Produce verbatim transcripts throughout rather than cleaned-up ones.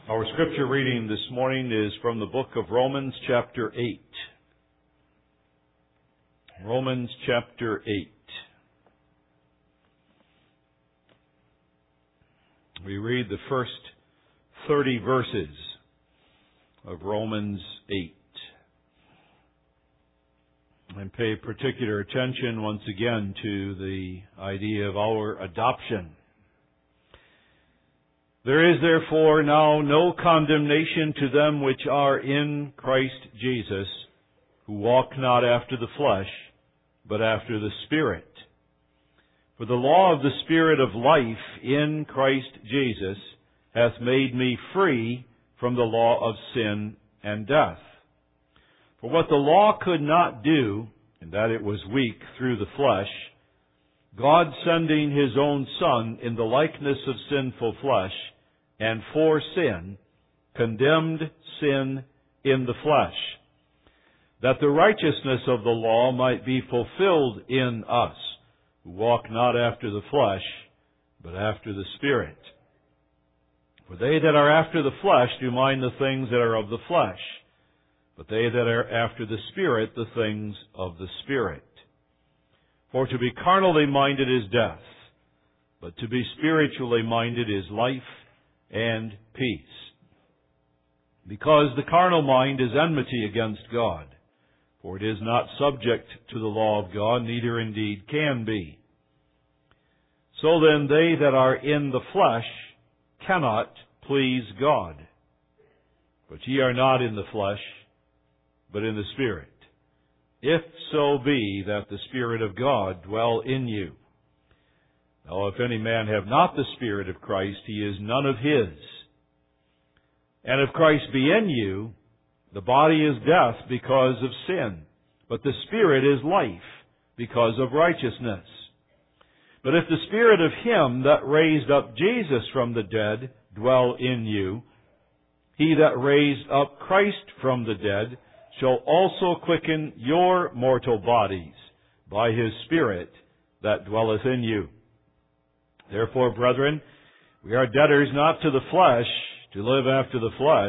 Our scripture reading this morning is from the book of Romans chapter eight. Romans chapter eight. We read the first thirty verses of Romans eight. And pay particular attention once again to the idea of our adoption. There is therefore now no condemnation to them which are in Christ Jesus, who walk not after the flesh, but after the Spirit. For the law of the Spirit of life in Christ Jesus hath made me free from the law of sin and death. For what the law could not do, in that it was weak through the flesh, God sending His own Son in the likeness of sinful flesh, and for sin, condemned sin in the flesh, that the righteousness of the law might be fulfilled in us, who walk not after the flesh, but after the Spirit. For they that are after the flesh do mind the things that are of the flesh, but they that are after the Spirit, the things of the Spirit. For to be carnally minded is death, but to be spiritually minded is life and peace. Because the carnal mind is enmity against God, for it is not subject to the law of God, neither indeed can be. So then they that are in the flesh cannot please God. But ye are not in the flesh, but in the Spirit, if so be that the Spirit of God dwell in you. Now, if any man have not the Spirit of Christ, he is none of His. And if Christ be in you, the body is death because of sin, but the Spirit is life because of righteousness. But if the Spirit of Him that raised up Jesus from the dead dwell in you, He that raised up Christ from the dead shall also quicken your mortal bodies by His Spirit that dwelleth in you. Therefore, brethren, we are debtors not to the flesh, to live after the flesh.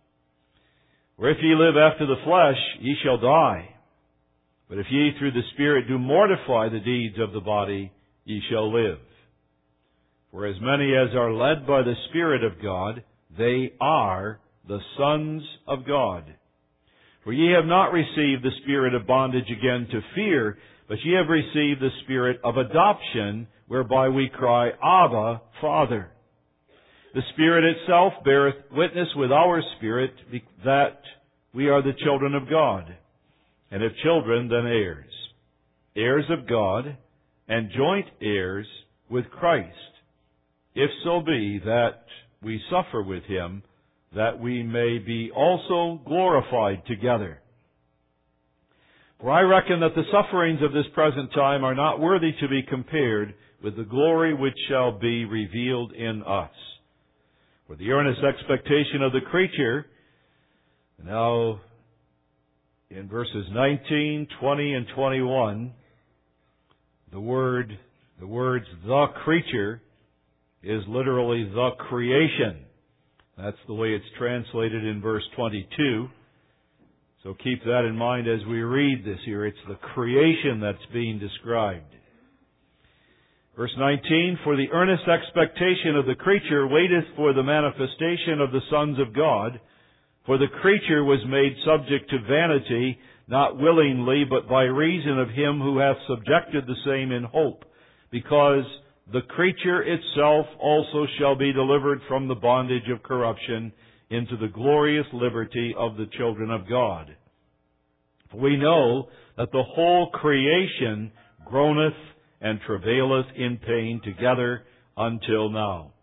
For if ye live after the flesh, ye shall die. But if ye through the Spirit do mortify the deeds of the body, ye shall live. For as many as are led by the Spirit of God, they are the sons of God. For ye have not received the spirit of bondage again to fear, but ye have received the Spirit of adoption, whereby we cry, Abba, Father. The Spirit itself beareth witness with our spirit that we are the children of God. And if children, then heirs. Heirs of God, and joint heirs with Christ. If so be that we suffer with Him, that we may be also glorified together. For I reckon that the sufferings of this present time are not worthy to be compared with the glory which shall be revealed in us. For the earnest expectation of the creature, now in verses nineteen, twenty, and twenty-one, the word, the words the creature is literally the creation. That's the way it's translated in verse twenty-two. So keep that in mind as we read this here. It's the creation that's being described. Verse nineteen, for the earnest expectation of the creature waiteth for the manifestation of the sons of God. For the creature was made subject to vanity, not willingly, but by reason of Him who hath subjected the same in hope, because the creature itself also shall be delivered from the bondage of corruption into the glorious liberty of the children of God. For we know that the whole creation groaneth and travaileth in pain together until now.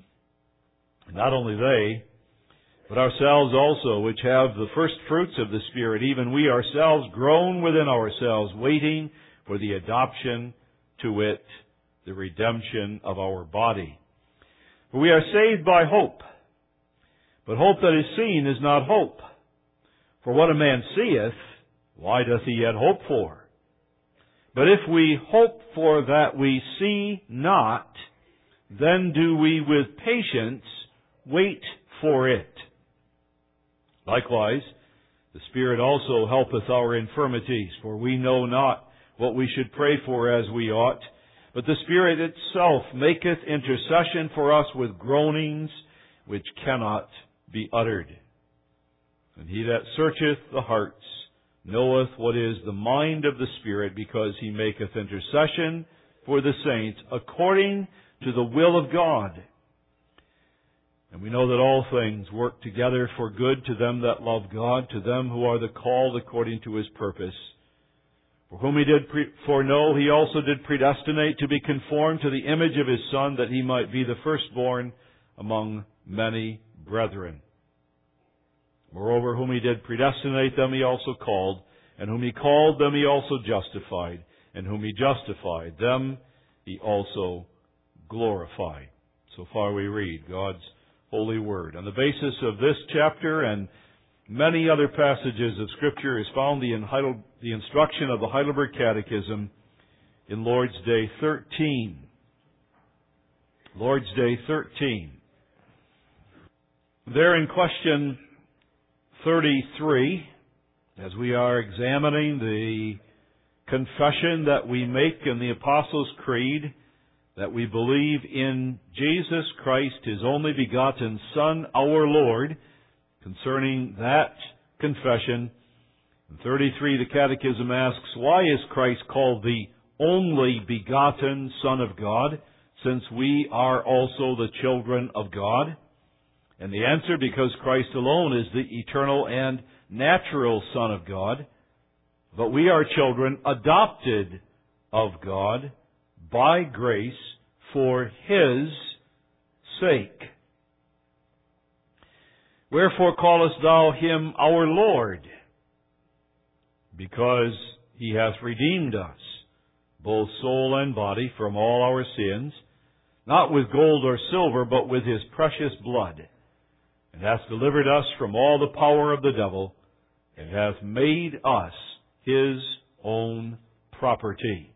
Not only they, but ourselves also, which have the first fruits of the Spirit, even we ourselves groan within ourselves, waiting for the adoption, to wit, the redemption of our body. For we are saved by hope. But hope that is seen is not hope. For what a man seeth, why doth he yet hope for? But if we hope for that we see not, then do we with patience wait for it. Likewise, the Spirit also helpeth our infirmities, for we know not what we should pray for as we ought, but the Spirit itself maketh intercession for us with groanings which cannot be uttered. And he that searcheth the hearts knoweth what is the mind of the Spirit, because he maketh intercession for the saints according to the will of God. And we know that all things work together for good to them that love God, to them who are the called according to His purpose. For whom He did pre- foreknow, He also did predestinate to be conformed to the image of His Son, that He might be the firstborn among many brethren. Moreover, whom He did predestinate, them He also called, and whom He called, them He also justified, and whom He justified, them He also glorified. So far we read God's holy word. On the basis of this chapter and many other passages of Scripture is found the, Heidel, the instruction of the Heidelberg Catechism in Lord's Day thirteen. Lord's Day thirteen. There in question thirty-three, as we are examining the confession that we make in the Apostles' Creed, that we believe in Jesus Christ, His only begotten Son, our Lord. Concerning that confession, in thirty-three the Catechism asks, why is Christ called the only begotten Son of God, since we are also the children of God? And the answer, because Christ alone is the eternal and natural Son of God, but we are children adopted of God by grace for His sake. Wherefore callest thou Him our Lord? Because He hath redeemed us, both soul and body, from all our sins, not with gold or silver, but with His precious blood, and hath delivered us from all the power of the devil, and hath made us His own property.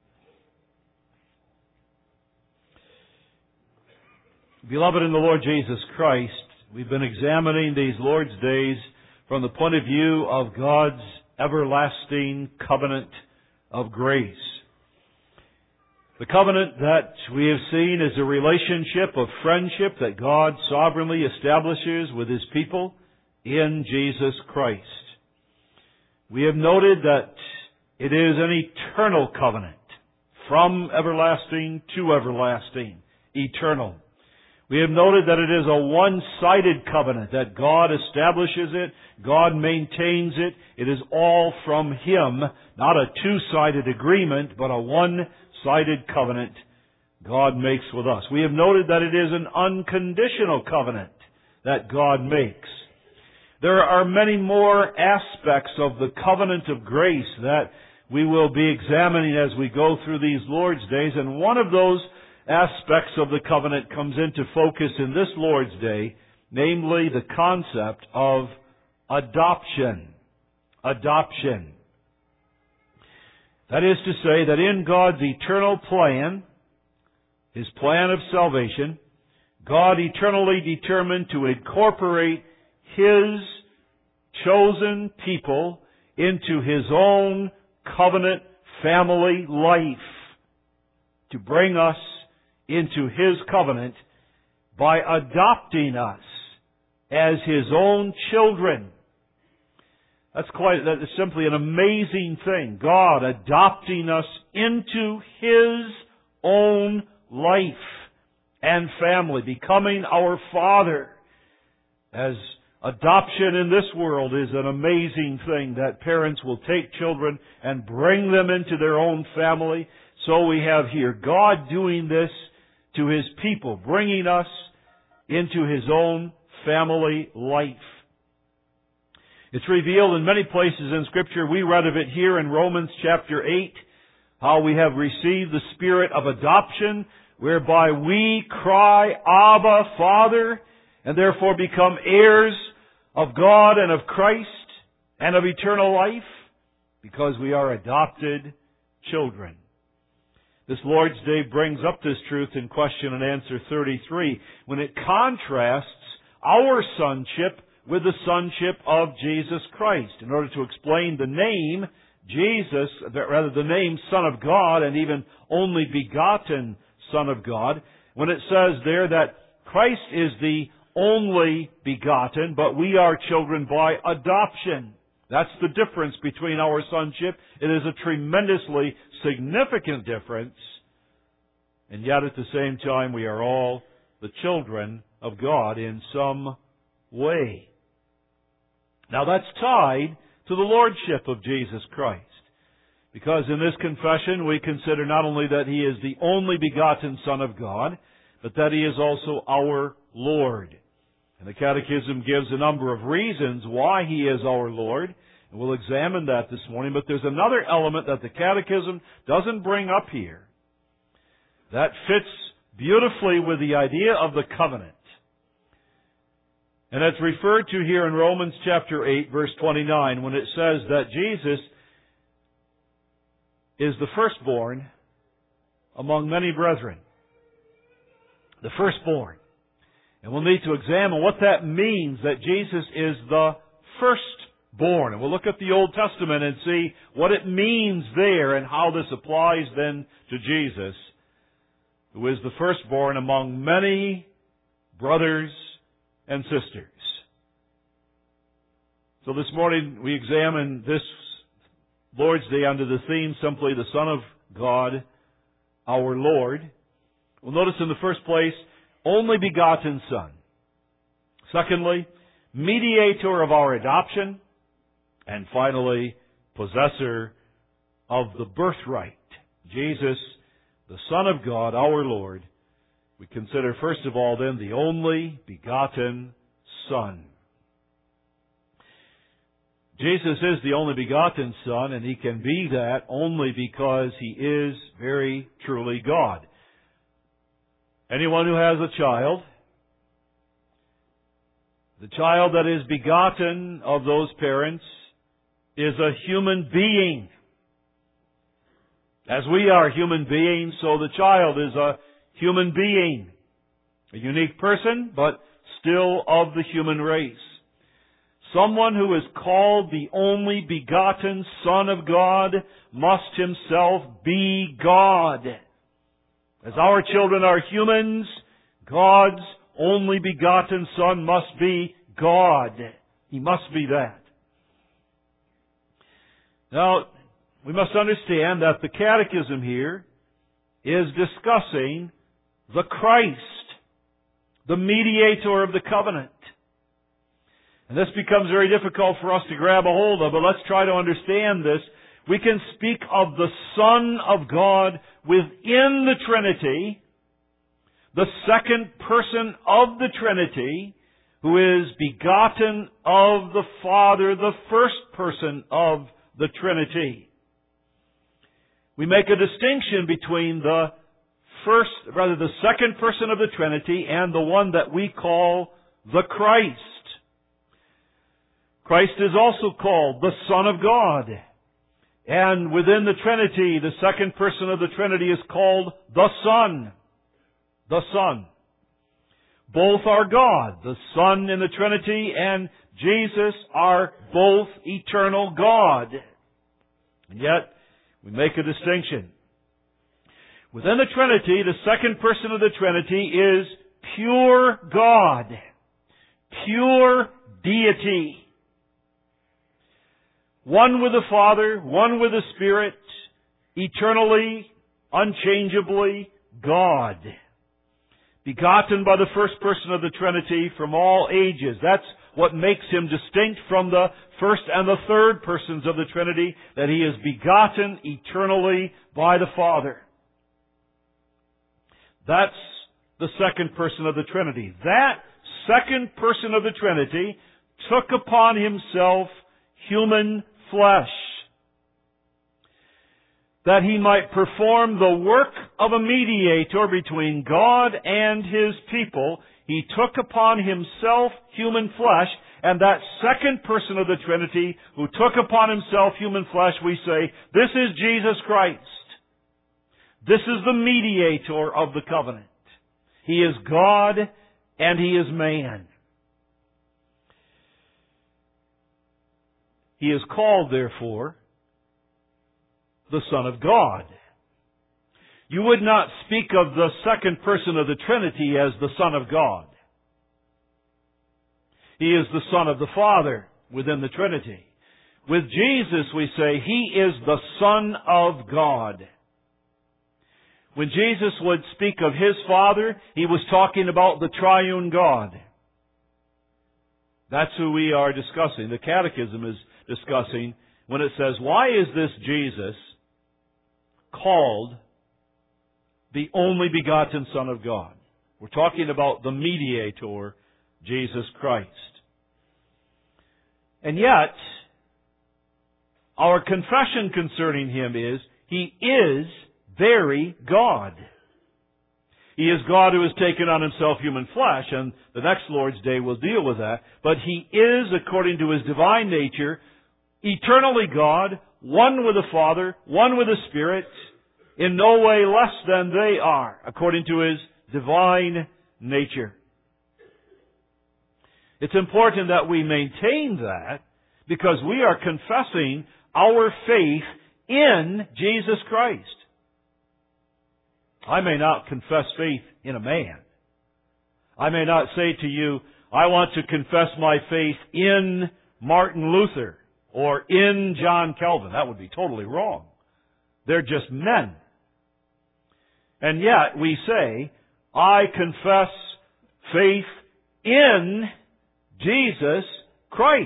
Beloved in the Lord Jesus Christ, we've been examining these Lord's days from the point of view of God's everlasting covenant of grace. The covenant that we have seen is a relationship of friendship that God sovereignly establishes with His people in Jesus Christ. We have noted that it is an eternal covenant, from everlasting to everlasting, eternal. We have noted that it is a one-sided covenant, that God establishes it, God maintains it. It is all from Him, not a two-sided agreement, but a one-sided covenant God makes with us. We have noted that it is an unconditional covenant that God makes. There are many more aspects of the covenant of grace that we will be examining as we go through these Lord's days, and one of those aspects of the covenant comes into focus in this Lord's Day, namely the concept of adoption. Adoption. That is to say that in God's eternal plan, His plan of salvation, God eternally determined to incorporate His chosen people into His own covenant family life, to bring us into His covenant by adopting us as His own children. That's quite, that is simply an amazing thing. God adopting us into His own life and family, becoming our Father. As adoption in this world is an amazing thing, that parents will take children and bring them into their own family. So we have here God doing this to His people, bringing us into His own family life. It's revealed in many places in Scripture. We read of it here in Romans chapter eight, how we have received the spirit of adoption, whereby we cry, Abba, Father, and therefore become heirs of God and of Christ and of eternal life, because we are adopted children. This Lord's Day brings up this truth in question and answer thirty-three, when it contrasts our sonship with the sonship of Jesus Christ. In order to explain the name Jesus, rather the name Son of God, and even only begotten Son of God, when it says there that Christ is the only begotten, but we are children by adoption. That's the difference between our sonship. It is a tremendously significant difference. And yet at the same time, we are all the children of God in some way. Now that's tied to the Lordship of Jesus Christ. Because in this confession, we consider not only that He is the only begotten Son of God, but that He is also our Lord. And the Catechism gives a number of reasons why He is our Lord. And we'll examine that this morning. But there's another element that the Catechism doesn't bring up here that fits beautifully with the idea of the covenant. And it's referred to here in Romans chapter eight, verse twenty-nine, when it says that Jesus is the firstborn among many brethren. The firstborn. And we'll need to examine what that means, that Jesus is the firstborn. And we'll look at the Old Testament and see what it means there and how this applies then to Jesus, who is the firstborn among many brothers and sisters. So this morning we examine this Lord's Day under the theme simply the Son of God, our Lord. We'll notice in the first place, only begotten Son. Secondly, mediator of our adoption. And finally, possessor of the birthright. Jesus, the Son of God, our Lord. We consider first of all then the only begotten Son. Jesus is the only begotten Son, and He can be that only because He is very truly God. Anyone who has a child, the child that is begotten of those parents is a human being. As we are human beings, so the child is a human being. A unique person, but still of the human race. Someone who is called the only begotten Son of God must himself be God. As our children are humans, God's only begotten Son must be God. He must be that. Now, we must understand that the Catechism here is discussing the Christ, the mediator of the covenant. And this becomes very difficult for us to grab a hold of, but let's try to understand this. We can speak of the Son of God within the Trinity, the second person of the Trinity, who is begotten of the Father, the first person of the Trinity. We make a distinction between the first, rather the second person of the Trinity and the one that we call the Christ. Christ is also called the Son of God. And within the Trinity, the second person of the Trinity is called the Son. The Son. Both are God. The Son in the Trinity and Jesus are both eternal God. And yet, we make a distinction. Within the Trinity, the second person of the Trinity is pure God. Pure deity. One with the Father, one with the Spirit, eternally, unchangeably God. Begotten by the first person of the Trinity from all ages. That's what makes Him distinct from the first and the third persons of the Trinity, that He is begotten eternally by the Father. That's the second person of the Trinity. That second person of the Trinity took upon Himself human flesh, that He might perform the work of a mediator between God and His people. He took upon Himself human flesh, and that second person of the Trinity who took upon Himself human flesh, we say, this is Jesus Christ. This is the mediator of the covenant. He is God and He is man. He is called, therefore, the Son of God. You would not speak of the second person of the Trinity as the Son of God. He is the Son of the Father within the Trinity. With Jesus, we say, He is the Son of God. When Jesus would speak of His Father, He was talking about the triune God. That's who we are discussing. The Catechism is discussing when it says, why is this Jesus called the only begotten Son of God? We're talking about the mediator, Jesus Christ. And yet, our confession concerning Him is, He is very God. He is God who has taken on Himself human flesh, and the next Lord's Day will deal with that. But He is, according to His divine nature, eternally God, one with the Father, one with the Spirit, in no way less than they are, according to His divine nature. It's important that we maintain that, because we are confessing our faith in Jesus Christ. I may not confess faith in a man. I may not say to you, I want to confess my faith in Martin Luther or in John Calvin. That would be totally wrong. They're just men. And yet we say, I confess faith in Jesus Christ.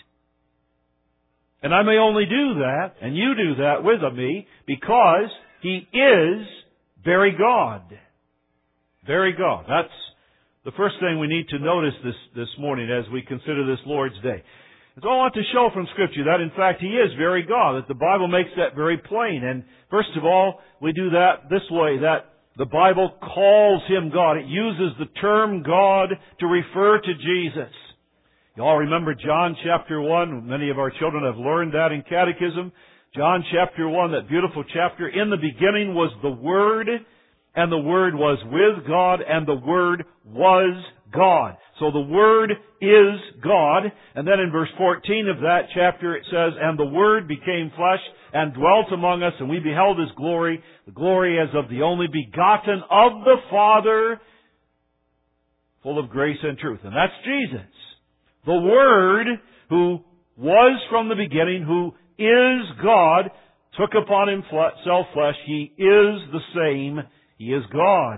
And I may only do that, and you do that with me, because He is very God. Very God. That's the first thing we need to notice this, this morning as we consider this Lord's Day. And so I want to show from Scripture that, in fact, He is very God, that the Bible makes that very plain. And first of all, we do that this way, that the Bible calls Him God. It uses the term God to refer to Jesus. You all remember John chapter one. Many of our children have learned that in catechism. John chapter one, that beautiful chapter. In the beginning was the Word, and the Word was with God, and the Word was God. So the Word is God. And then in verse fourteen of that chapter it says, and the Word became flesh and dwelt among us, and we beheld His glory, the glory as of the only begotten of the Father, full of grace and truth. And that's Jesus. The Word, who was from the beginning, who is God, took upon Himself flesh. He is the same. He is God.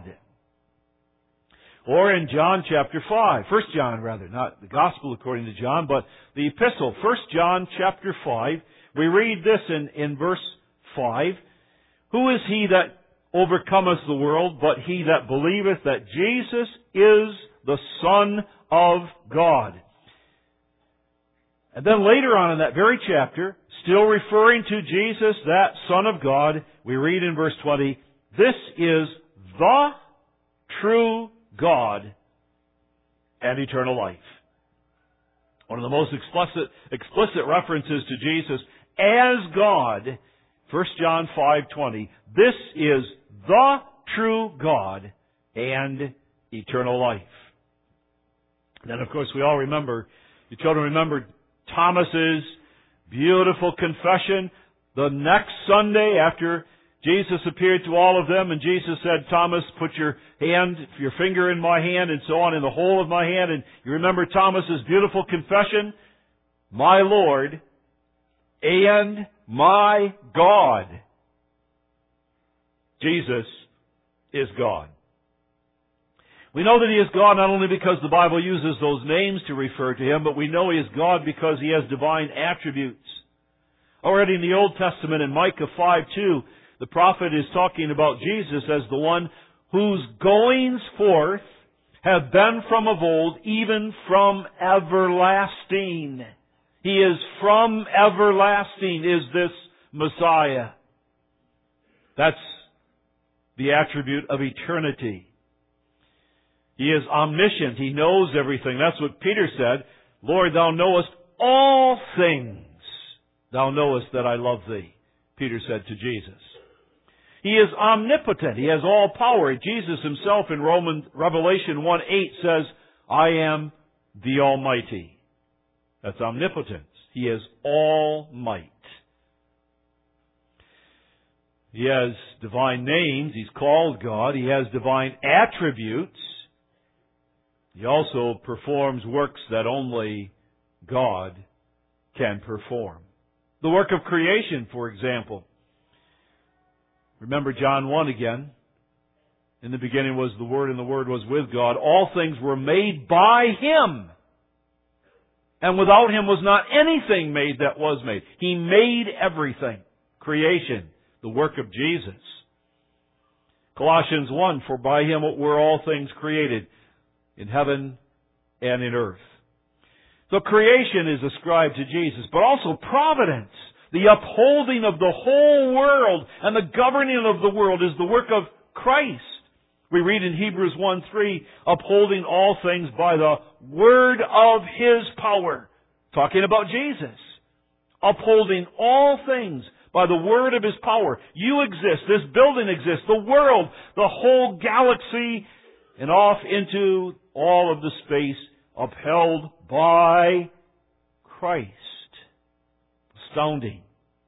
Or in John chapter five, First John rather, not the Gospel according to John, but the Epistle, First John chapter five, we read this in, in verse five. Who is he that overcometh the world, but he that believeth that Jesus is the Son of God? And then later on in that very chapter, still referring to Jesus, that Son of God, we read in verse twenty, this is the true God and eternal life. One of the most explicit, explicit references to Jesus as God, First John five twenty, this is the true God and eternal life. And then of course we all remember, the children remember Thomas's beautiful confession the next Sunday after Jesus appeared to all of them, and Jesus said, Thomas, put your hand, your finger in my hand, and so on, in the hole of my hand. And you remember Thomas's beautiful confession, my Lord and my God. Jesus is God. We know that He is God not only because the Bible uses those names to refer to Him, but we know He is God because He has divine attributes. Already in the Old Testament, in Micah five two, the prophet is talking about Jesus as the one whose goings forth have been from of old, even from everlasting. He is from everlasting, is this Messiah. That's the attribute of eternity. He is omniscient. He knows everything. That's what Peter said. Lord, Thou knowest all things. Thou knowest that I love Thee, Peter said to Jesus. He is omnipotent. He has all power. Jesus Himself in Roman, Revelation one eight says, I am the Almighty. That's omnipotence. He is all might. He has divine names. He's called God. He has divine attributes. He also performs works that only God can perform. The work of creation, for example. Remember John one again. In the beginning was the Word, and the Word was with God. All things were made by Him. And without Him was not anything made that was made. He made everything. Creation, the work of Jesus. Colossians one, for by Him were all things created, in heaven and in earth. So creation is ascribed to Jesus, but also providence. The upholding of the whole world and the governing of the world is the work of Christ. We read in Hebrews one three, upholding all things by the word of His power. Talking about Jesus. Upholding all things by the word of His power. You exist. This building exists. The world, the whole galaxy, and off into all of the space upheld by Christ. Astounding.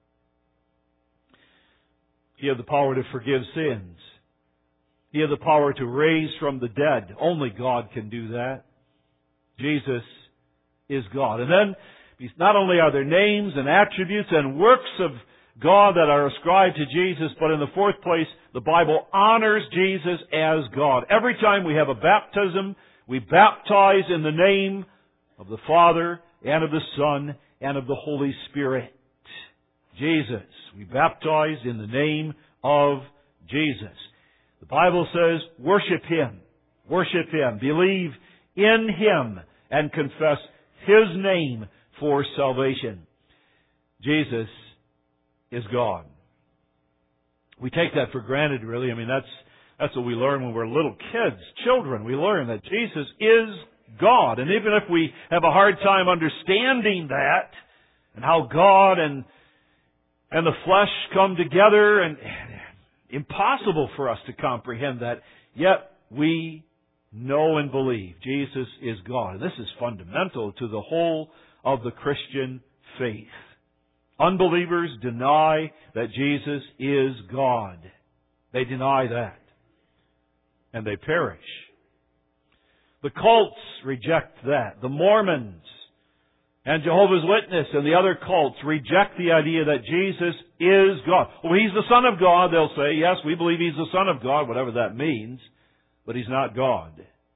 He had the power to forgive sins. He had the power to raise from the dead. Only God can do that. Jesus is God. And then, not only are there names and attributes and works of God that are ascribed to Jesus, but in the fourth place, the Bible honors Jesus as God. Every time we have a baptism, we baptize in the name of the Father and of the Son and of the Holy Spirit. Jesus. We baptize in the name of Jesus. The Bible says, worship Him. Worship Him. Believe in Him and confess His name for salvation. Jesus is God. We take that for granted, really. I mean, that's that's what we learn when we're little kids, children. We learn that Jesus is God. And even if we have a hard time understanding that, and how God and and the flesh come together, and impossible for us to comprehend that, yet we know and believe Jesus is God. And this is fundamental to the whole of the Christian faith. Unbelievers deny that Jesus is God. They deny that. And they perish. The cults reject that. The Mormons and Jehovah's Witnesses and the other cults reject the idea that Jesus is God. Well, He's the Son of God, they'll say. Yes, we believe He's the Son of God, whatever that means. But He's not God.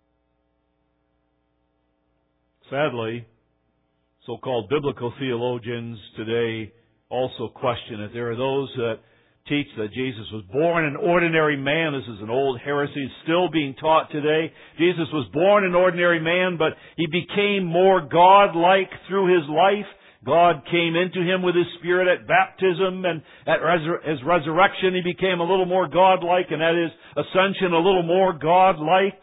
Sadly, so-called biblical theologians today also question it. There are those that teach that Jesus was born an ordinary man. This is an old heresy still being taught today. Jesus was born an ordinary man, but He became more God-like through His life. God came into Him with His Spirit at baptism, and at resur- His resurrection He became a little more God-like, and at His ascension a little more God-like.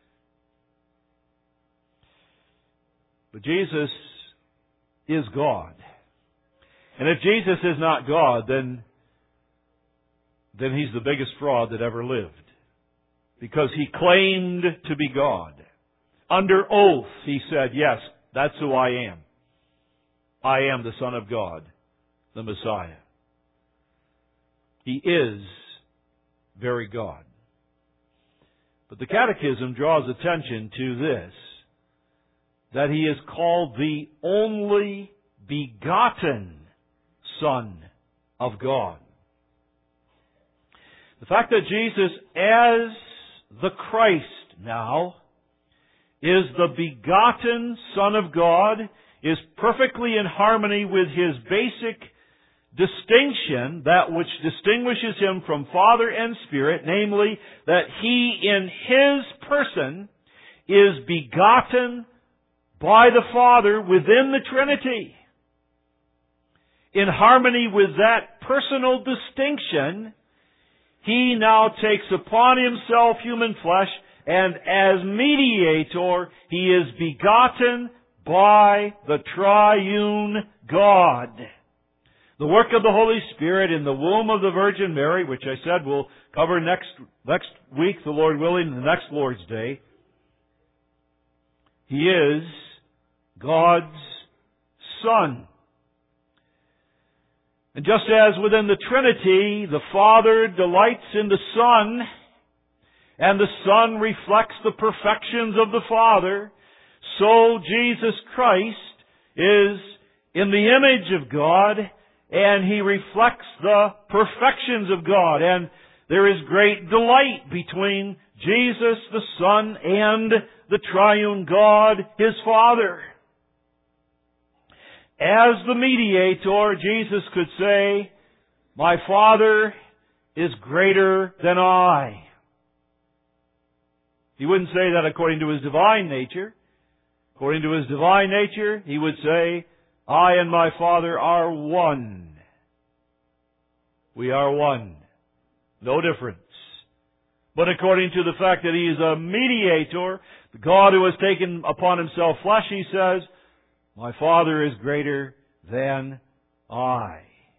But Jesus is God. And if Jesus is not God, then then He's the biggest fraud that ever lived. Because He claimed to be God. Under oath, He said, yes, that's who I am. I am the Son of God, the Messiah. He is very God. But the Catechism draws attention to this, that He is called the only begotten Son of God. The fact that Jesus, as the Christ now, is the begotten Son of God, is perfectly in harmony with His basic distinction, that which distinguishes Him from Father and Spirit, namely, that He in His person is begotten by the Father within the Trinity. In harmony with that personal distinction, He now takes upon Himself human flesh, and as mediator, He is begotten by the triune God. The work of the Holy Spirit in the womb of the Virgin Mary, which I said we'll cover next, next week, the Lord willing, the next Lord's Day. He is God's Son. And just as within the Trinity, the Father delights in the Son, and the Son reflects the perfections of the Father, so Jesus Christ is in the image of God, and He reflects the perfections of God. And there is great delight between Jesus, the Son, and the triune God, His Father. As the mediator, Jesus could say, "My Father is greater than I." He wouldn't say that according to His divine nature. According to His divine nature, He would say, "I and my Father are one." We are one. No difference. But according to the fact that He is a mediator, the God who has taken upon Himself flesh, He says, "My Father is greater than I."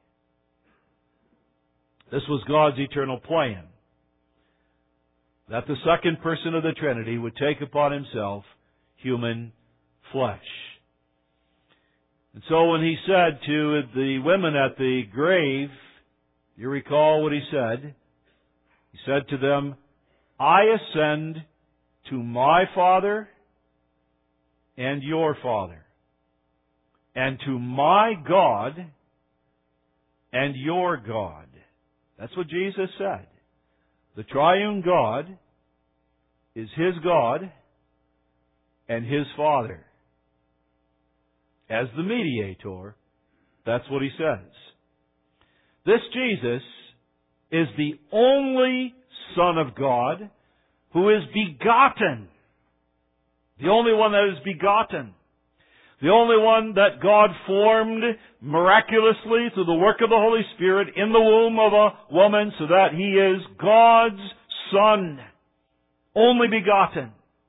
This was God's eternal plan, that the second person of the Trinity would take upon Himself human flesh. And so when He said to the women at the grave, you recall what He said? He said to them, "I ascend to my Father and your Father, and to my God and your God." That's what Jesus said. The triune God is His God and His Father. As the mediator, that's what He says. This Jesus is the only Son of God who is begotten. The only one that is begotten. The only one that God formed miraculously through the work of the Holy Spirit in the womb of a woman, so that He is God's Son. Only begotten.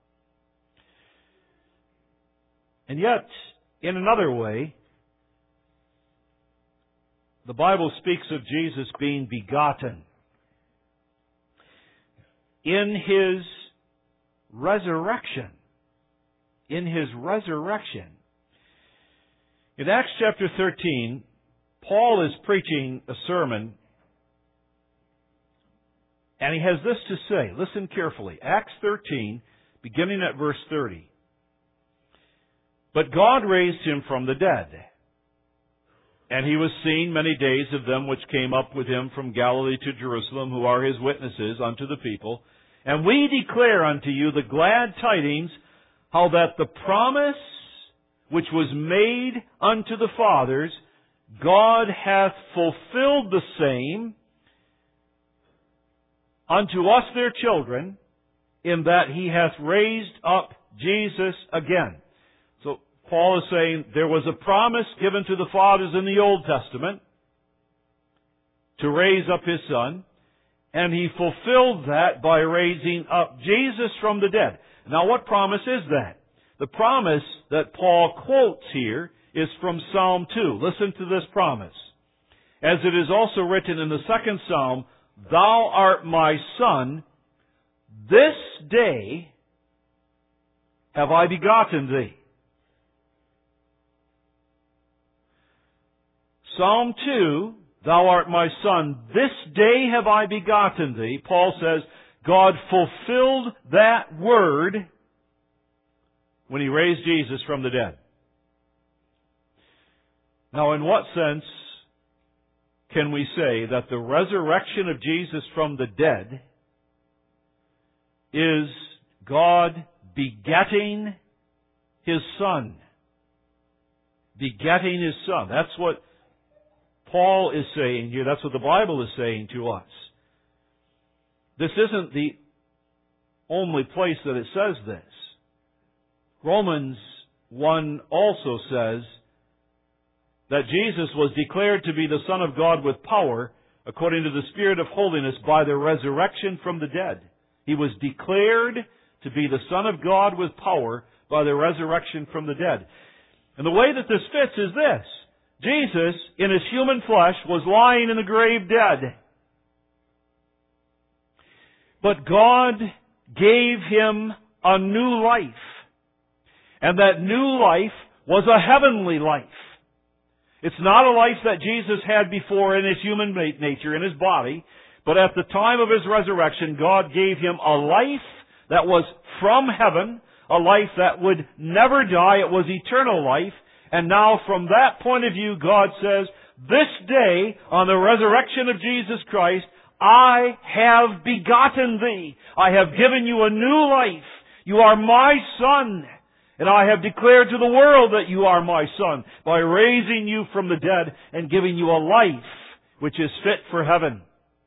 And yet, in another way, the Bible speaks of Jesus being begotten in His resurrection. In His resurrection. In Acts chapter thirteen, Paul is preaching a sermon, and he has this to say. Listen carefully. Acts thirteen, beginning at verse thirty. "But God raised Him from the dead, and He was seen many days of them which came up with Him from Galilee to Jerusalem, who are His witnesses unto the people. And we declare unto you the glad tidings, how that the promise which was made unto the fathers, God hath fulfilled the same unto us their children, in that He hath raised up Jesus again." So Paul is saying there was a promise given to the fathers in the Old Testament to raise up His Son, and He fulfilled that by raising up Jesus from the dead. Now what promise is that? The promise that Paul quotes here is from Psalm two. Listen to this promise. "As it is also written in the second Psalm, Thou art my Son, this day have I begotten Thee." Psalm two, "Thou art my Son, this day have I begotten Thee." Paul says, God fulfilled that word when He raised Jesus from the dead. Now, in what sense can we say that the resurrection of Jesus from the dead is God begetting His Son? Begetting His Son. That's what Paul is saying here. That's what the Bible is saying to us. This isn't the only place that it says this. Romans one also says that Jesus was declared to be the Son of God with power, according to the Spirit of holiness, by the resurrection from the dead. He was declared to be the Son of God with power by the resurrection from the dead. And the way that this fits is this. Jesus, in His human flesh, was lying in the grave dead. But God gave Him a new life. And that new life was a heavenly life. It's not a life that Jesus had before in His human nature, in His body, but at the time of His resurrection, God gave Him a life that was from heaven, a life that would never die. It was eternal life. And now from that point of view, God says, this day, on the resurrection of Jesus Christ, I have begotten thee. I have given you a new life. You are my son. And I have declared to the world that you are my son by raising you from the dead and giving you a life which is fit for heaven.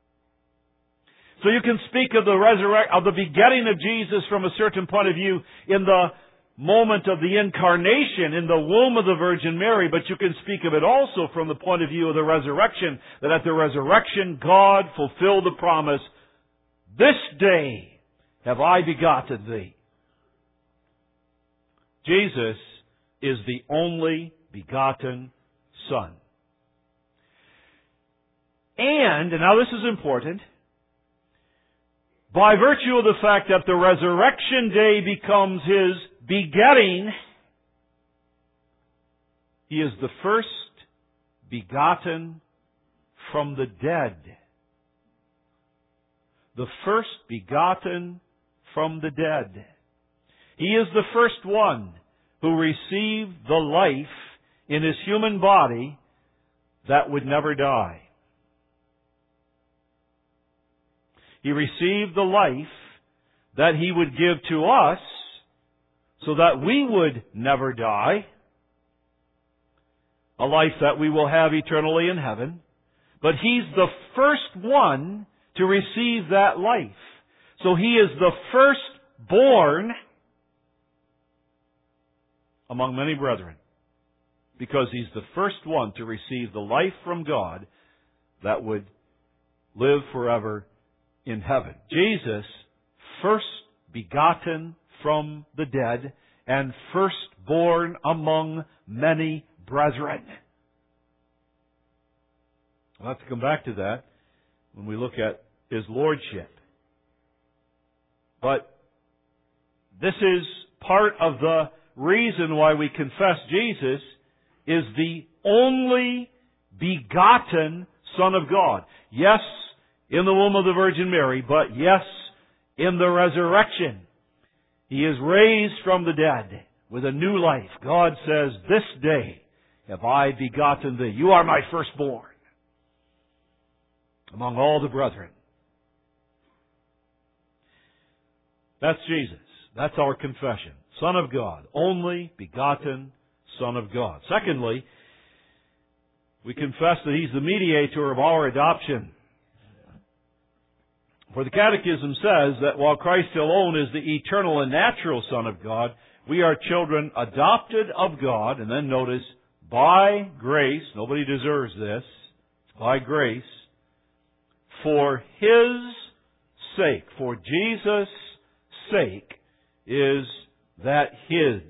So you can speak of the resurrect, of the begetting of Jesus from a certain point of view in the moment of the incarnation in the womb of the Virgin Mary, but you can speak of it also from the point of view of the resurrection, that at the resurrection God fulfilled the promise, this day have I begotten thee. Jesus is the only begotten Son. And, and now this is important, by virtue of the fact that the resurrection day becomes His begetting, He is the first begotten from the dead. The first begotten from the dead. He is the first one who received the life in His human body that would never die. He received the life that He would give to us so that we would never die, a life that we will have eternally in heaven. But He's the first one to receive that life. So He is the firstborn among many brethren, because He's the first one to receive the life from God that would live forever in heaven. Jesus, first begotten from the dead and firstborn among many brethren. We'll have to come back to that when we look at His lordship. But this is part of the reason why we confess Jesus is the only begotten Son of God. Yes, in the womb of the Virgin Mary, but yes, in the resurrection. He is raised from the dead with a new life. God says, this day have I begotten thee. You are my firstborn among all the brethren. That's Jesus. That's our confession. Son of God. Only begotten Son of God. Secondly, we confess that He's the mediator of our adoption. For the Catechism says that while Christ alone is the eternal and natural Son of God, we are children adopted of God, and then notice, by grace, nobody deserves this, by grace, for His sake, for Jesus' sake, is that His.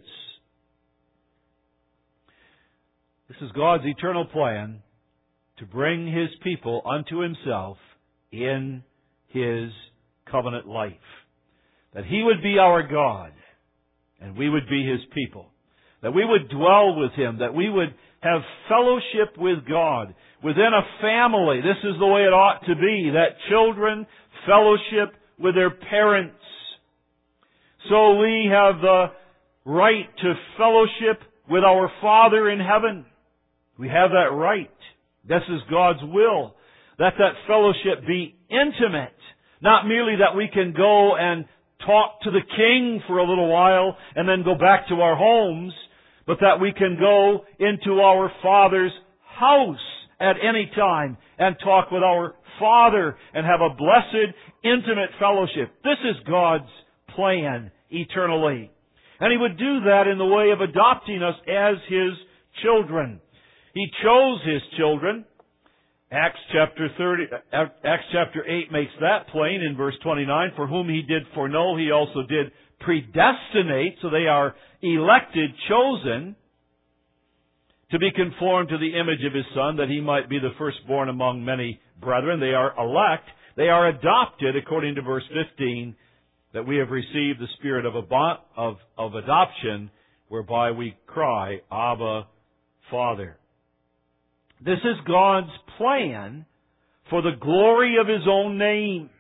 This is God's eternal plan to bring His people unto Himself in His covenant life. That He would be our God, and we would be His people. That we would dwell with Him, that we would have fellowship with God within a family. This is the way it ought to be, that children fellowship with their parents. So we have the right to fellowship with our Father in heaven. We have that right. This is God's will. That that fellowship be intimate. Not merely that we can go and talk to the King for a little while and then go back to our homes, but that we can go into our Father's house at any time and talk with our Father and have a blessed, intimate fellowship. This is God's plan eternally. And He would do that in the way of adopting us as His children. He chose His children. Acts chapter thirty, Acts chapter eight makes that plain in verse twenty-nine. For whom He did foreknow, He also did predestinate. So they are elected, chosen, to be conformed to the image of His Son, that He might be the firstborn among many brethren. They are elect. They are adopted, according to verse fifteen, that we have received the spirit of, abo- of, of adoption, whereby we cry, Abba, Father. This is God's plan for the glory of His own name.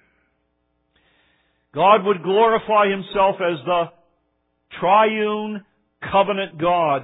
God would glorify Himself as the triune covenant God.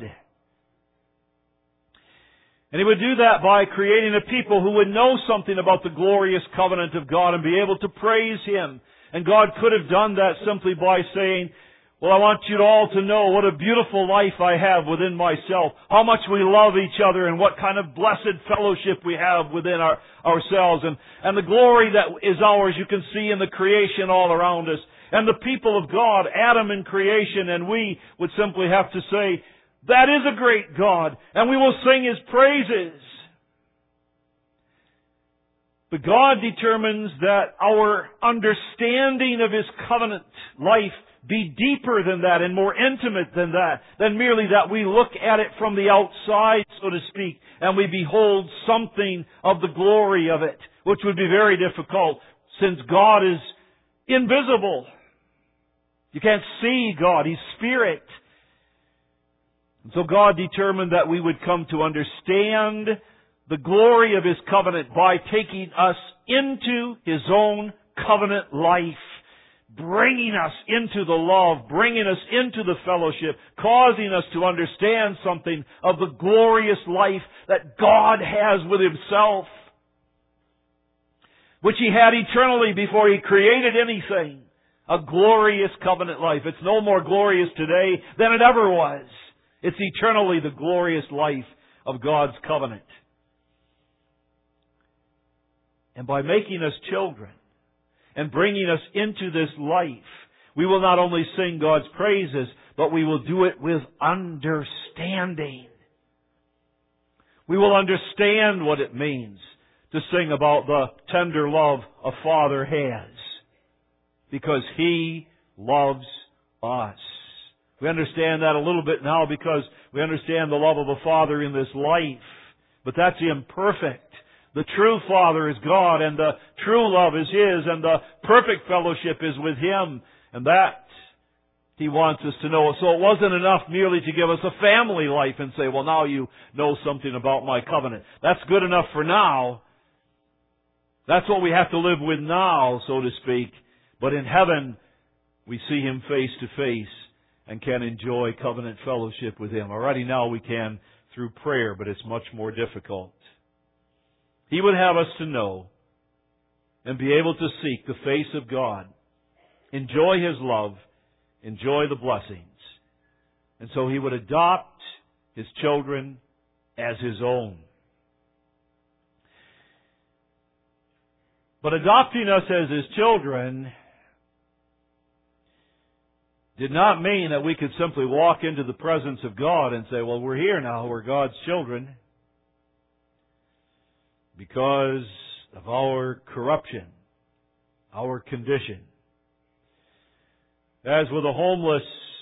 And He would do that by creating a people who would know something about the glorious covenant of God and be able to praise Him. And God could have done that simply by saying, well, I want you all to know what a beautiful life I have within myself, how much we love each other, and what kind of blessed fellowship we have within our, ourselves. And, and the glory that is ours you can see in the creation all around us. And the people of God, Adam in creation, and we would simply have to say, that is a great God, and we will sing His praises. But God determines that our understanding of His covenant life be deeper than that and more intimate than that, than merely that we look at it from the outside, so to speak, and we behold something of the glory of it, which would be very difficult since God is invisible. You can't see God. He's Spirit. And so God determined that we would come to understand the glory of His covenant by taking us into His own covenant life, bringing us into the love, bringing us into the fellowship, causing us to understand something of the glorious life that God has with Himself, which He had eternally before He created anything. A glorious covenant life. It's no more glorious today than it ever was. It's eternally the glorious life of God's covenant. And by making us children and bringing us into this life, we will not only sing God's praises, but we will do it with understanding. We will understand what it means to sing about the tender love a father has, because He loves us. We understand that a little bit now because we understand the love of a father in this life. But that's imperfect. The true Father is God, and the true love is His, and the perfect fellowship is with Him. And that He wants us to know. So it wasn't enough merely to give us a family life and say, well, now you know something about my covenant. That's good enough for now. That's what we have to live with now, so to speak. But in heaven, we see Him face to face and can enjoy covenant fellowship with Him. Already now we can through prayer, but it's much more difficult. He would have us to know and be able to seek the face of God, enjoy His love, enjoy the blessings. And so He would adopt His children as His own. But adopting us as His children did not mean that we could simply walk into the presence of God and say, well, we're here now, we're God's children, because of our corruption, our condition. As with a homeless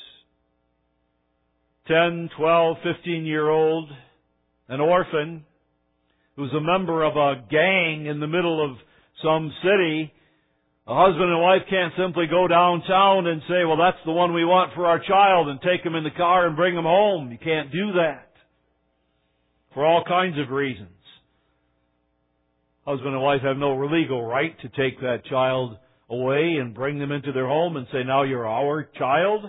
ten, twelve, fifteen-year-old, an orphan, who's a member of a gang in the middle of some city, a husband and wife can't simply go downtown and say, well, that's the one we want for our child, and take him in the car and bring him home. You can't do that. For all kinds of reasons. Husband and wife have no legal right to take that child away and bring them into their home and say, now you're our child.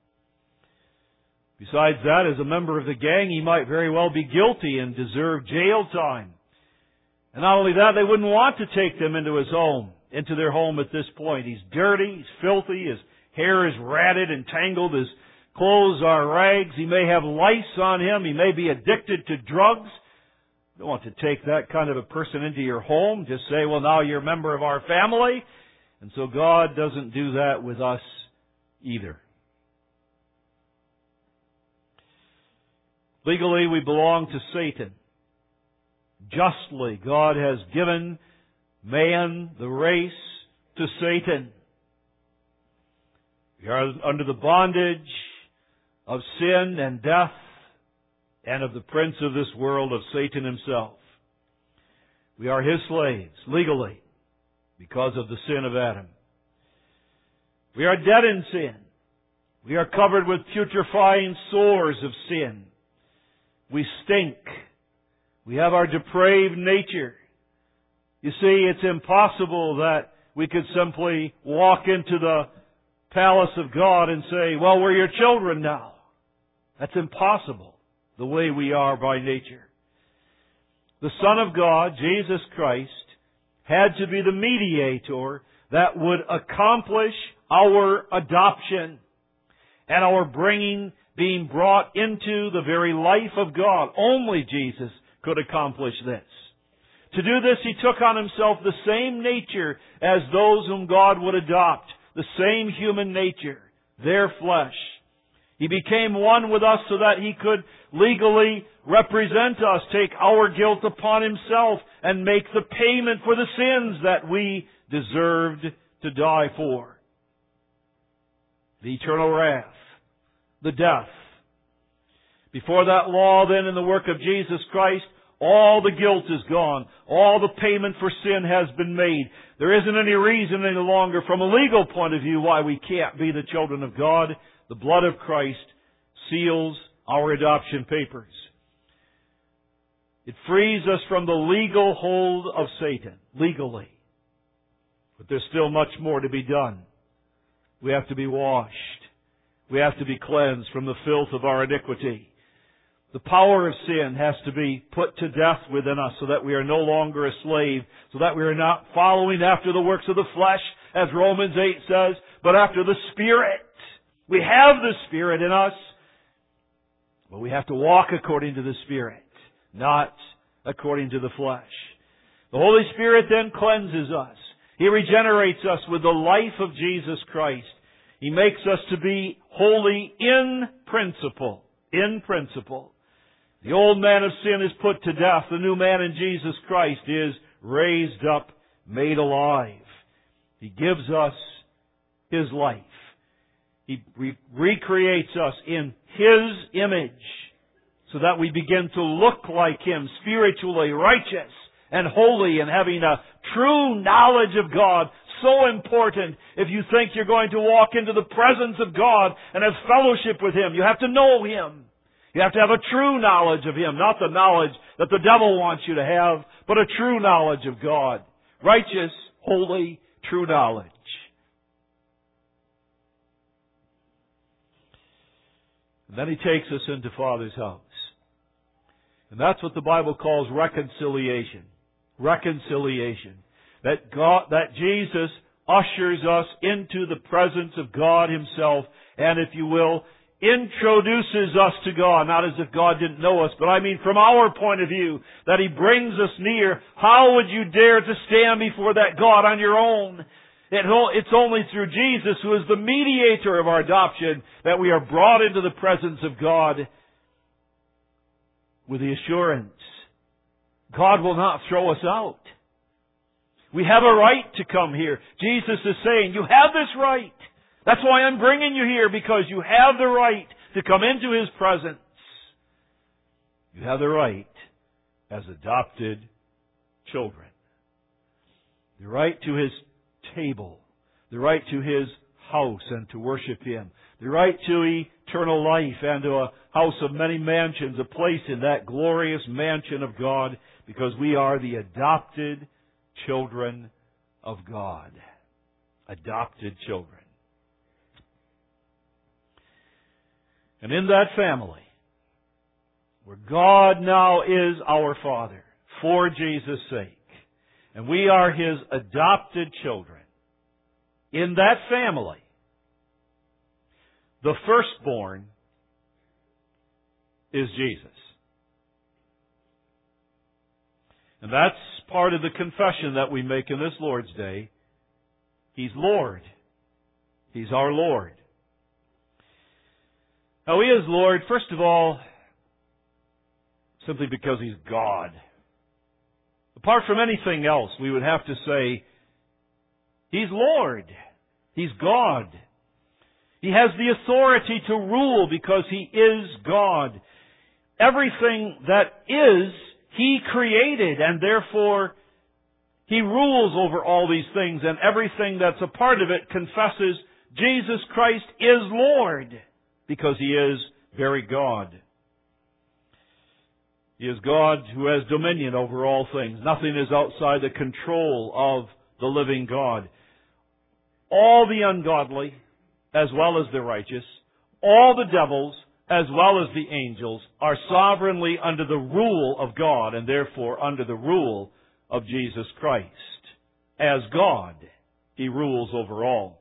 Besides that, as a member of the gang, he might very well be guilty and deserve jail time. And not only that, they wouldn't want to take them into his home. into their home at this point. He's dirty, he's filthy, his hair is ratted and tangled, his clothes are rags, he may have lice on him, he may be addicted to drugs. You don't want to take that kind of a person into your home. Just say, well, now you're a member of our family. And so God doesn't do that with us either. Legally, we belong to Satan. Justly, God has given man, the race, to Satan. We are under the bondage of sin and death and of the prince of this world, of Satan himself. We are his slaves, legally, because of the sin of Adam. We are dead in sin. We are covered with putrefying sores of sin. We stink. We have our depraved nature. You see, it's impossible that we could simply walk into the palace of God and say, well, we're your children now. That's impossible, the way we are by nature. The Son of God, Jesus Christ, had to be the mediator that would accomplish our adoption and our bringing, being brought into the very life of God. Only Jesus could accomplish this. To do this, He took on Himself the same nature as those whom God would adopt, the same human nature, their flesh. He became one with us so that He could legally represent us, take our guilt upon Himself, and make the payment for the sins that we deserved to die for. The eternal wrath, the death. Before that law, then, in the work of Jesus Christ, all the guilt is gone. All the payment for sin has been made. There isn't any reason any longer from a legal point of view why we can't be the children of God. The blood of Christ seals our adoption papers. It frees us from the legal hold of Satan, legally. But there's still much more to be done. We have to be washed. We have to be cleansed from the filth of our iniquity. The power of sin has to be put to death within us so that we are no longer a slave, so that we are not following after the works of the flesh, as Romans eight says, but after the Spirit. We have the Spirit in us, but we have to walk according to the Spirit, not according to the flesh. The Holy Spirit then cleanses us. He regenerates us with the life of Jesus Christ. He makes us to be holy in principle. In principle. The old man of sin is put to death. The new man in Jesus Christ is raised up, made alive. He gives us His life. He re- recreates us in His image so that we begin to look like Him, spiritually righteous and holy, and having a true knowledge of God. So important. If you think you're going to walk into the presence of God and have fellowship with Him, you have to know Him. You have to have a true knowledge of Him, not the knowledge that the devil wants you to have, but a true knowledge of God. Righteous, holy, true knowledge. And then He takes us into Father's house. And that's what the Bible calls reconciliation. Reconciliation. That God, that Jesus ushers us into the presence of God Himself, and if you will, introduces us to God, not as if God didn't know us, but I mean from our point of view, that He brings us near. How would you dare to stand before that God on your own? It's only through Jesus, who is the mediator of our adoption, that we are brought into the presence of God with the assurance God will not throw us out. We have a right to come here. Jesus is saying, you have this right. That's why I'm bringing you here, because you have the right to come into His presence. You have the right as adopted children. The right to His table. The right to His house and to worship Him. The right to eternal life and to a house of many mansions, a place in that glorious mansion of God, because we are the adopted children of God. Adopted children. And in that family, where God now is our Father, for Jesus' sake, and we are His adopted children, in that family, the firstborn is Jesus. And that's part of the confession that we make in this Lord's Day. He's Lord. He's our Lord. Now, He is Lord, first of all, simply because He's God. Apart from anything else, we would have to say, He's Lord. He's God. He has the authority to rule because He is God. Everything that is, He created, and therefore He rules over all these things, and everything that's a part of it confesses Jesus Christ is Lord, because He is very God. He is God who has dominion over all things. Nothing is outside the control of the living God. All the ungodly, as well as the righteous, all the devils, as well as the angels, are sovereignly under the rule of God, and therefore under the rule of Jesus Christ. As God, He rules over all.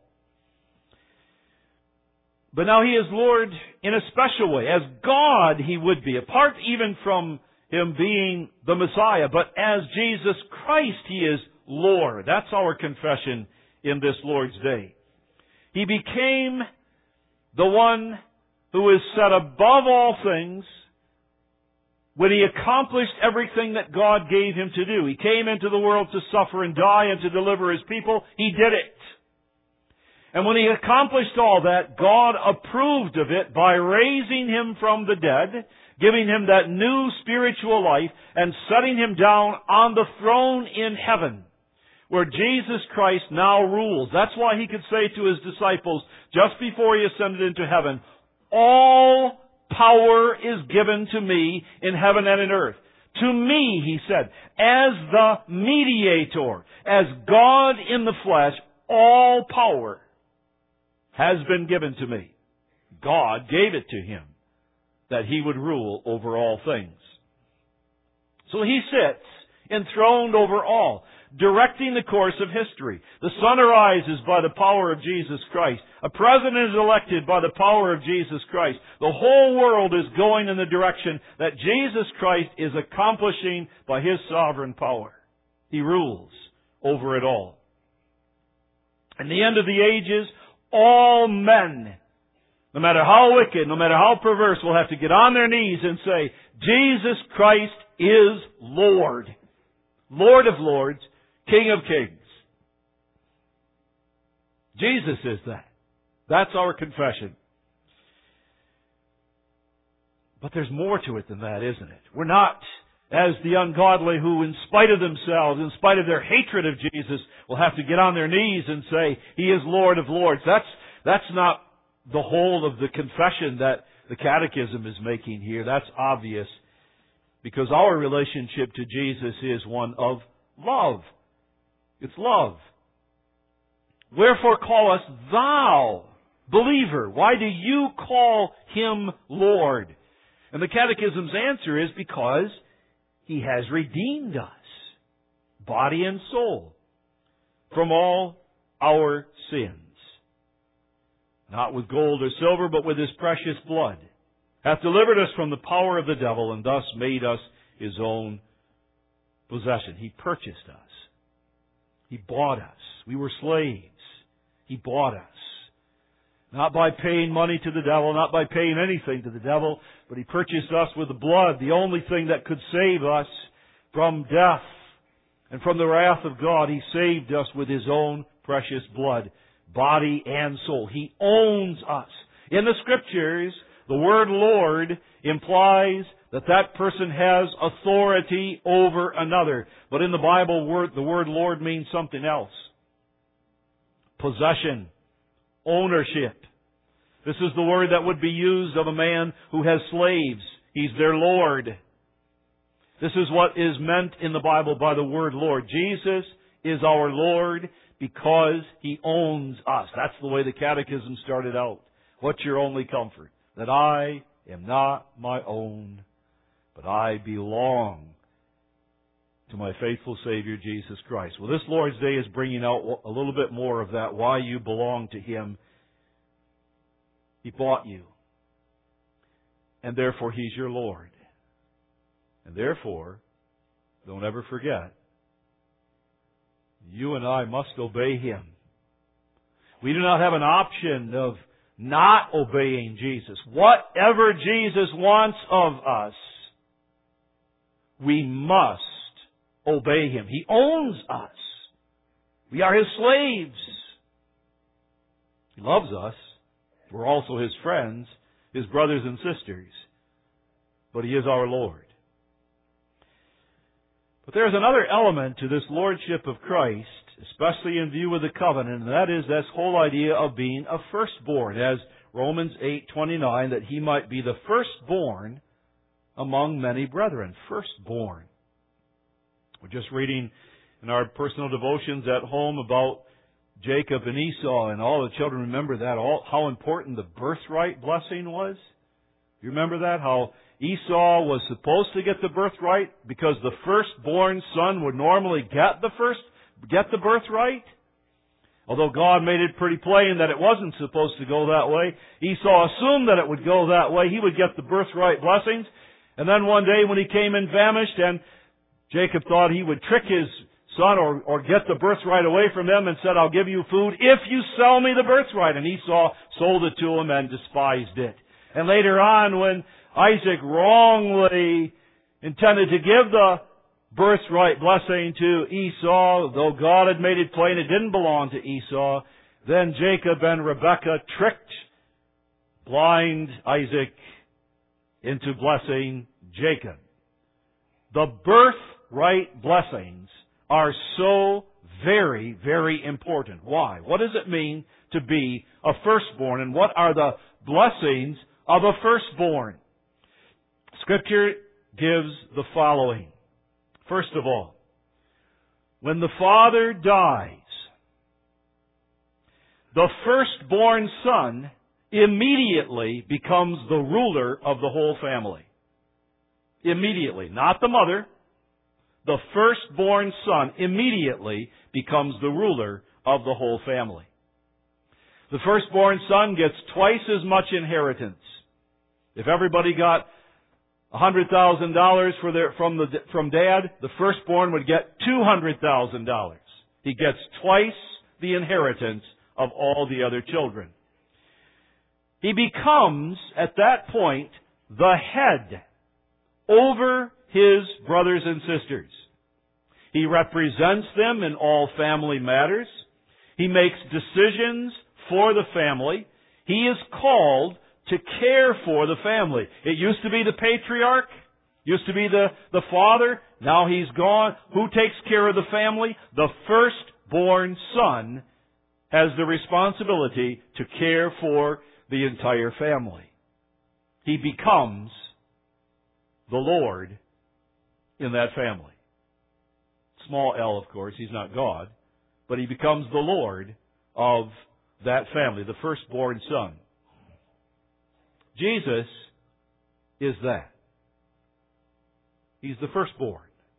But now He is Lord in a special way. As God He would be, apart even from Him being the Messiah. But as Jesus Christ He is Lord. That's our confession in this Lord's Day. He became the one who is set above all things when He accomplished everything that God gave Him to do. He came into the world to suffer and die and to deliver His people. He did it. And when He accomplished all that, God approved of it by raising Him from the dead, giving Him that new spiritual life, and setting Him down on the throne in heaven, where Jesus Christ now rules. That's why He could say to His disciples, just before He ascended into heaven, all power is given to me in heaven and in earth. To me, He said, as the mediator, as God in the flesh, all power has been given to me. God gave it to Him that He would rule over all things. So He sits enthroned over all, directing the course of history. The sun arises by the power of Jesus Christ. A president is elected by the power of Jesus Christ. The whole world is going in the direction that Jesus Christ is accomplishing by His sovereign power. He rules over it all. In the end of the ages, all men, no matter how wicked, no matter how perverse, will have to get on their knees and say, Jesus Christ is Lord. Lord of lords, King of kings. Jesus is that. That's our confession. But there's more to it than that, isn't it? We're not as the ungodly who, in spite of themselves, in spite of their hatred of Jesus, will have to get on their knees and say, He is Lord of lords. That's, that's not the whole of the confession that the Catechism is making here. That's obvious. Because our relationship to Jesus is one of love. It's love. Wherefore call us thou, believer. Why do you call Him Lord? And the Catechism's answer is because He has redeemed us, body and soul, from all our sins. Not with gold or silver, but with His precious blood. Hath delivered us from the power of the devil, and thus made us His own possession. He purchased us. He bought us. We were slaves. He bought us. Not by paying money to the devil, not by paying anything to the devil, but He purchased us with the blood, the only thing that could save us from death and from the wrath of God. He saved us with His own precious blood, body and soul. He owns us. In the Scriptures, the word Lord implies that that person has authority over another. But in the Bible, word, the word Lord means something else. Possession. Ownership. This is the word that would be used of a man who has slaves. He's their Lord. This is what is meant in the Bible by the word Lord. Jesus is our Lord because He owns us. That's the way the Catechism started out. What's your only comfort? That I am not my own, but I belong to my faithful Savior, Jesus Christ. Well, this Lord's Day is bringing out a little bit more of that, why you belong to Him. He bought you. And therefore, He's your Lord. And therefore, don't ever forget, you and I must obey Him. We do not have an option of not obeying Jesus. Whatever Jesus wants of us, we must obey Him. He owns us. We are His slaves. He loves us. We're also His friends, His brothers and sisters. But He is our Lord. But there's another element to this Lordship of Christ, especially in view of the covenant, and that is this whole idea of being a firstborn, as Romans eight twenty-nine, that He might be the firstborn among many brethren. Firstborn. We're just reading in our personal devotions at home about Jacob and Esau, and all the children remember that, all, how important the birthright blessing was. You remember that? How Esau was supposed to get the birthright because the firstborn son would normally get the first, get the birthright. Although God made it pretty plain that it wasn't supposed to go that way, Esau assumed that it would go that way. He would get the birthright blessings. And then one day when he came in famished, and Jacob thought he would trick his son or, or get the birthright away from him and said, I'll give you food if you sell me the birthright. And Esau sold it to him and despised it. And later on, when Isaac wrongly intended to give the birthright blessing to Esau, though God had made it plain it didn't belong to Esau, then Jacob and Rebekah tricked blind Isaac into blessing Jacob. The birthright blessings are so very, very important. Why? What does it mean to be a firstborn, and what are the blessings of a firstborn? Scripture gives the following. First of all, when the father dies, the firstborn son immediately becomes the ruler of the whole family. Immediately. Not the mother. The firstborn son immediately becomes the ruler of the whole family. The firstborn son gets twice as much inheritance. If everybody got one hundred thousand dollars for their, from, the, from dad, the firstborn would get two hundred thousand dollars. He gets twice the inheritance of all the other children. He becomes, at that point, the head over his brothers and sisters. He represents them in all family matters. He makes decisions for the family. He is called to care for the family. It used to be the patriarch, used to be the, the father. Now he's gone. Who takes care of the family? The firstborn son has the responsibility to care for the entire family. He becomes the Lord in that family. Small L, of course. He's not God. But he becomes the Lord of that family, the firstborn son. Jesus is that. He's the firstborn.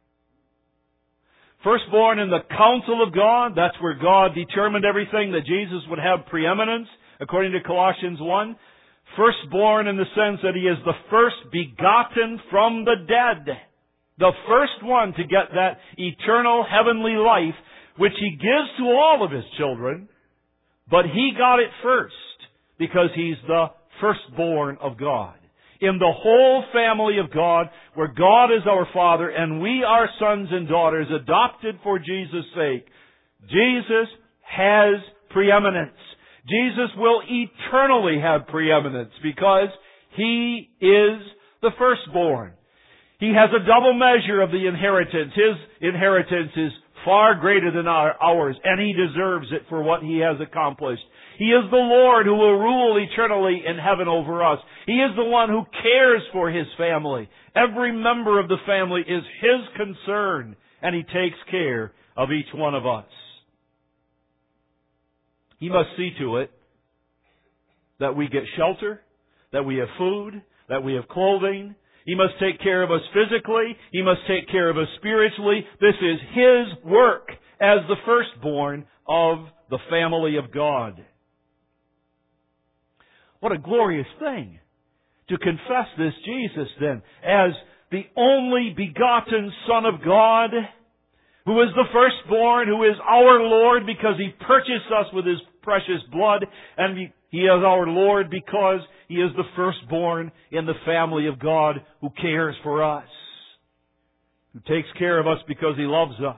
Firstborn in the counsel of God. That's where God determined everything, that Jesus would have preeminence, according to Colossians one. Firstborn in the sense that He is the first begotten from the dead. The first one to get that eternal heavenly life, which He gives to all of His children. But He got it first, because He's the firstborn of God. In the whole family of God, where God is our Father, and we are sons and daughters adopted for Jesus' sake, Jesus has preeminence. Jesus will eternally have preeminence because He is the firstborn. He has a double measure of the inheritance. His inheritance is far greater than our, ours, and He deserves it for what He has accomplished. He is the Lord who will rule eternally in heaven over us. He is the one who cares for His family. Every member of the family is His concern, and He takes care of each one of us. He must see to it that we get shelter, that we have food, that we have clothing. He must take care of us physically. He must take care of us spiritually. This is His work as the firstborn of the family of God. What a glorious thing to confess this Jesus then as the only begotten Son of God, who is the firstborn, who is our Lord because He purchased us with His precious blood, and He is our Lord because He is the firstborn in the family of God, who cares for us, who takes care of us because He loves us.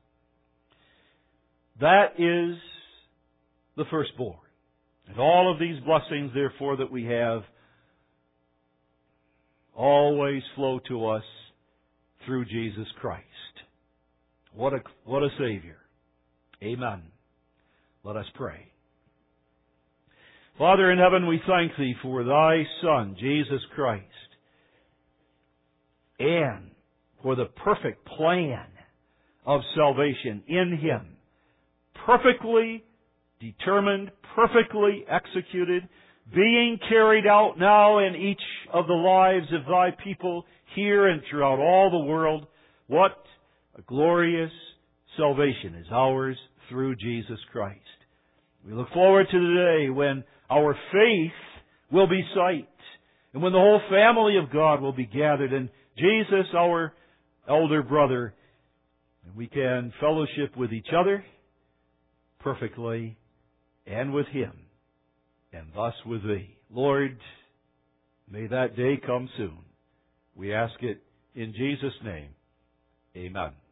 That is the firstborn. And all of these blessings, therefore, that we have always flow to us through Jesus Christ. What a, what a Savior. Amen. Let us pray. Father in heaven, we thank Thee for Thy Son, Jesus Christ, and for the perfect plan of salvation in Him. Perfectly determined, perfectly executed, being carried out now in each of the lives of Thy people here and throughout all the world. What a glorious salvation is ours through Jesus Christ. We look forward to the day when our faith will be sight, and when the whole family of God will be gathered, and Jesus, our elder brother, and we can fellowship with each other perfectly, and with Him, and thus with Thee. Lord, may that day come soon. We ask it in Jesus' name. Amen.